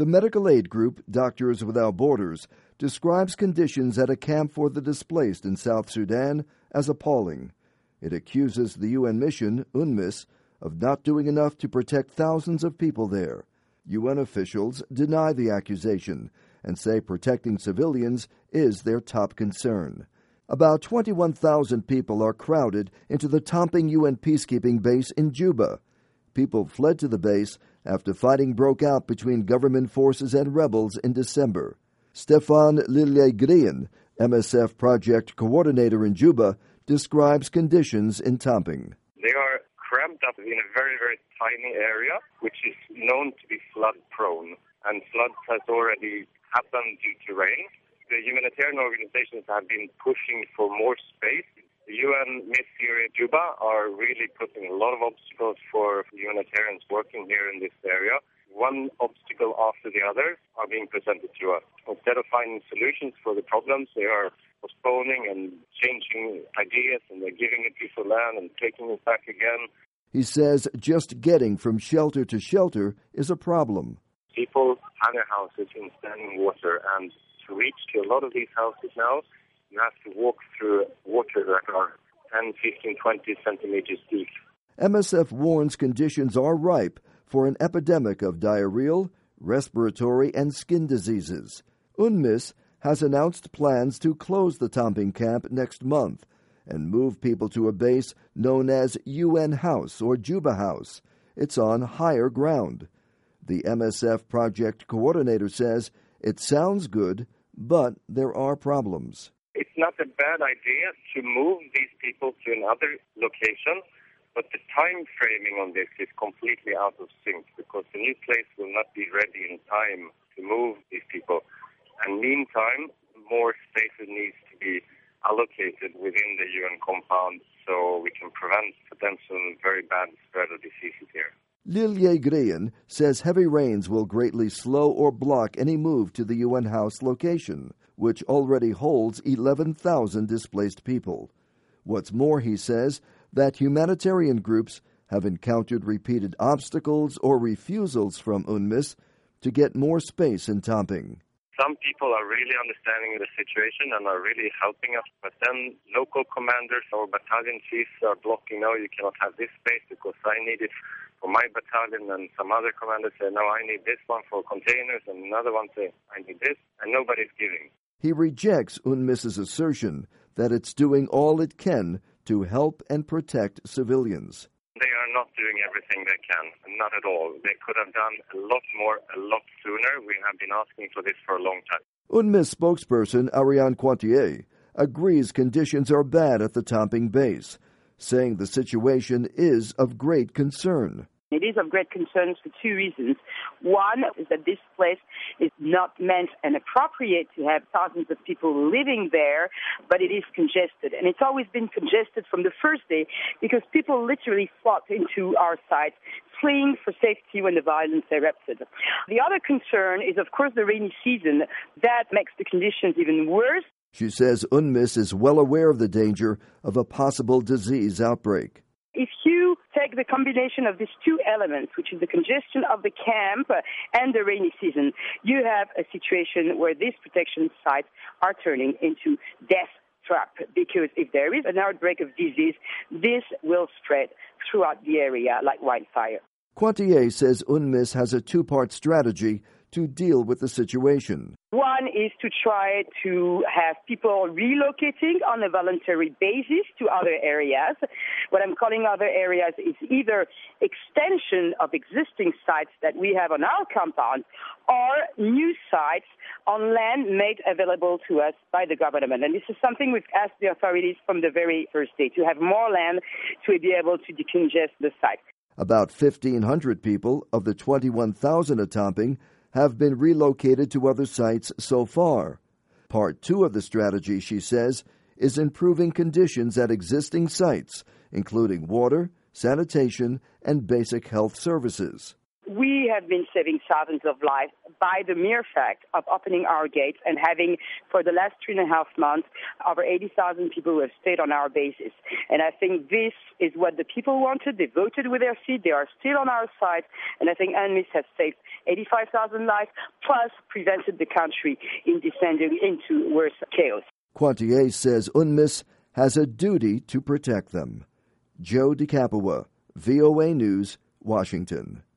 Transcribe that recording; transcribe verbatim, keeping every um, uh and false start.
The medical aid group Doctors Without Borders describes conditions at a camp for the displaced in South Sudan as appalling. It accuses the U N mission, UNMISS, of not doing enough to protect thousands of people there. U N officials deny the accusation and say protecting civilians is their top concern. About twenty-one thousand people are crowded into the Tamping U N peacekeeping base in Juba. People fled to the base after fighting broke out between government forces and rebels in December. Stefan Lillegrian, M S F project coordinator in Juba, describes conditions in Tamping. They are cramped up in a very, very tiny area, which is known to be flood-prone, and floods has already happened due to rain. The humanitarian organizations have been pushing for more space. The U N M I S here in Juba are really putting a lot of obstacles for humanitarians working here in this area. One obstacle after the other are being presented to us. Instead of finding solutions for the problems, they are postponing and changing ideas, and they're giving a piece of land and taking it back again. He says just getting from shelter to shelter is a problem. People have their houses in standing water, and to reach to a lot of these houses now, you have to walk through water that are ten, fifteen, twenty centimeters deep. M S F warns conditions are ripe for an epidemic of diarrheal, respiratory, and skin diseases. UNMISS has announced plans to close the Tamping camp next month and move people to a base known as U N House or Juba House. It's on higher ground. The M S F project coordinator says it sounds good, but there are problems. It's not a bad idea to move these people to another location, but the time framing on this is completely out of sync because the new place will not be ready in time to move these people. And meantime, more spaces needs to be allocated within the U N compound so we can prevent potential very bad spread of diseases here. Lillegrian says heavy rains will greatly slow or block any move to the U N House location, which already holds eleven thousand displaced people. What's more, he says, that humanitarian groups have encountered repeated obstacles or refusals from UNMISS to get more space in Tamping. Some people are really understanding the situation and are really helping us, but then local commanders or battalion chiefs are blocking, no, you cannot have this space because I need it for my battalion, and some other commanders say, no, I need this one for containers, and another one say, I need this, and nobody's giving. He rejects UNMISS's assertion that it's doing all it can to help and protect civilians. They are not doing everything they can, not at all. They could have done a lot more, a lot sooner. We have been asking for this for a long time. UNMISS spokesperson Ariane Quantier agrees conditions are bad at the Tamping base, saying the situation is of great concern. It is of great concern for two reasons. One is that this place is not meant and appropriate to have thousands of people living there, but it is congested. And it's always been congested from the first day because people literally flocked into our sites, fleeing for safety when the violence erupted. The other concern is, of course, the rainy season. That makes the conditions even worse. She says UNMISS is well aware of the danger of a possible disease outbreak. If you take the combination of these two elements, which is the congestion of the camp and the rainy season, you have a situation where these protection sites are turning into death trap, because if there is an outbreak of disease, this will spread throughout the area like wildfire. Quantier says UNMISS has a two-part strategy to deal with the situation. One is to try to have people relocating on a voluntary basis to other areas. What I'm calling other areas is either extension of existing sites that we have on our compound or new sites on land made available to us by the government. And this is something we've asked the authorities from the very first day, to have more land to be able to decongest the site. About fifteen hundred people of the twenty-one thousand at Tamping have been relocated to other sites so far. Part two of the strategy, she says, is improving conditions at existing sites, including water, sanitation, and basic health services. We have been saving thousands of lives by the mere fact of opening our gates and having, for the last three and a half months, over eighty thousand people who have stayed on our bases. And I think this is what the people wanted. They voted with their feet. They are still on our side. And I think UNMISS has saved eighty-five thousand lives, plus prevented the country in descending into worse chaos. Quantier says UNMISS has a duty to protect them. Joe DeCapua, V O A News, Washington.